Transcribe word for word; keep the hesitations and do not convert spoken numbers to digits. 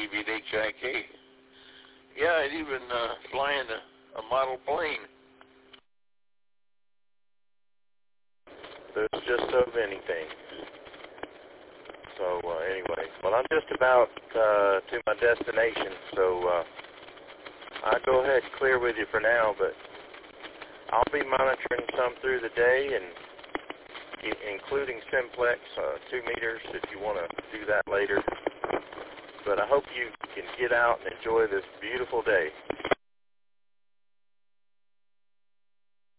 Aviate H I K. Yeah, I'd even uh, flying a, a model plane. There's just so many things. So uh, anyway, well, I'm just about uh, to my destination, so uh, I'll go ahead and clear with you for now, but I'll be monitoring some through the day, and including Simplex, uh, two meters if you want to do that later. But I hope you can get out and enjoy this beautiful day.